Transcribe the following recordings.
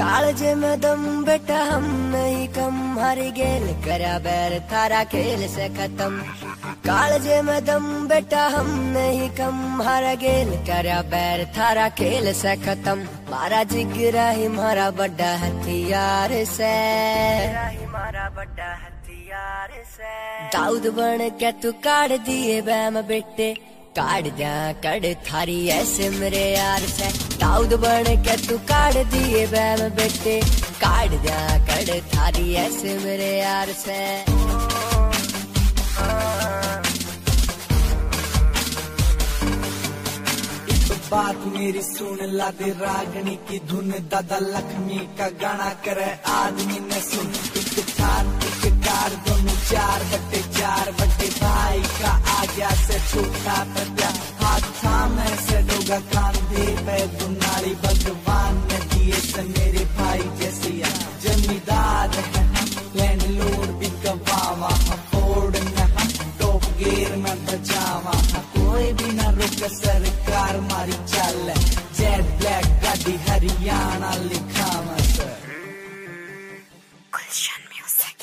कालजे में दम बेटा हम नहीं कम, हारी गेल करा बैर थारा खेल से खत्म। कालजे में दम बेटा हम नहीं कम, हारा गेल करा बैर थारा खेल से खत्म। मारा जिगरा ही मारा बड़ा हथियार से, मारा बड़ा हथियार से। दाऊद बन के तू काट दिए बैम बेटे, काट जा कड़ थारी ऐसे मेरे यार से। दाऊद बन के तू काट दिए बैम बेटे, काट जा कड़ थारी ऐसे मेरे यार से। बात मेरी सुन ला दे रागनी की धुन, दादा लक्ष्मी का गाना करे आदमी ने सुन। एक थार एक कार दोनों 4/4 भाई का आ गया से छोटा प्रत्या। हाथ थामे से डोगा कांधे पे दुनारी, भगवान ने दिए से मेरे भाई जैसिया। जमींदार है हम, लैंडलॉर्ड भी गवावा, फोर्ड में हम टॉप गियर में बचावा। कोई भी ना रुक सरकार मारी चल, जेट ब्लैक गाड़ी हरियाणा लिखा मसर। गुलशन म्यूजिक।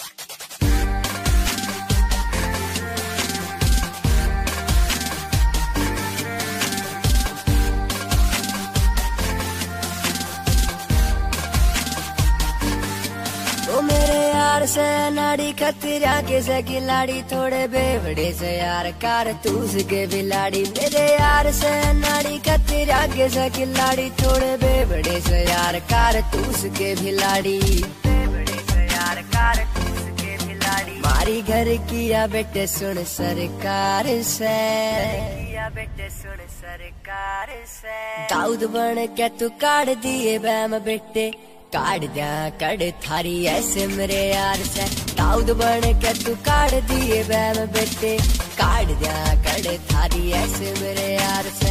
ओ मेरे यार से नाड़ी खतरा के से खिलाड़ी, थोड़े बेवड़े से यार कारतूस के बिलाड़ी। मेरे यार से नाड़ी खतरा के से खिलाड़ी, थोड़े बेवड़े से यार कारतूस के बिलाड़ी। बेवड़े से यार कारतूस के बिलाड़ी। मारी घर किया बेटे सुन सरकार से, किया बेटे सुन सरकार से। दाऊद बन के तू काट दिए बैम बेटे, काट जा कड़ थारी ऐसे मेरे यार से। दाऊद बन के तू काट दिए बैम बेटे, काट जा कड़ थारी ऐसे मेरे यार से।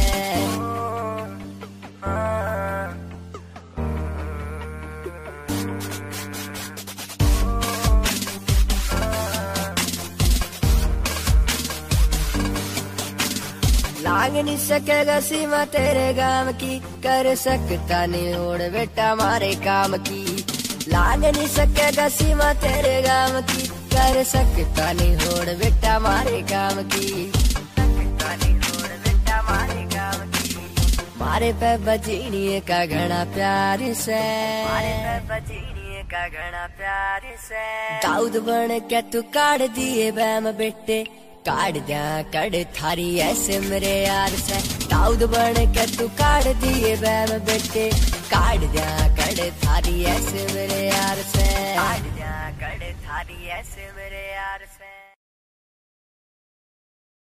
लांग नहीं सकेगा सीमा तेरे गांव की, कर सकता नहीं होड़ बेटा हमारे काम की। लांग नहीं सकेगा सीमा तेरे गांव की, कर सकता नहीं होड़ बेटा हमारे काम की। सकता नहीं होड़ बेटा हमारे काम की। मारे पे बजीनिए का घना प्यार से, मारे पे बजीनिए का घना प्यार से। दाऊद बन के तू काट दिए बैम बेटे, काट जा कड़ थारी ऐसे मेरे यार से। दाऊद बन के तू काट दिए बैम बेटे, काट जा कड़ थारी ऐसे मेरे यार से। काट जा कड़ थारी ऐसे मेरे यार से।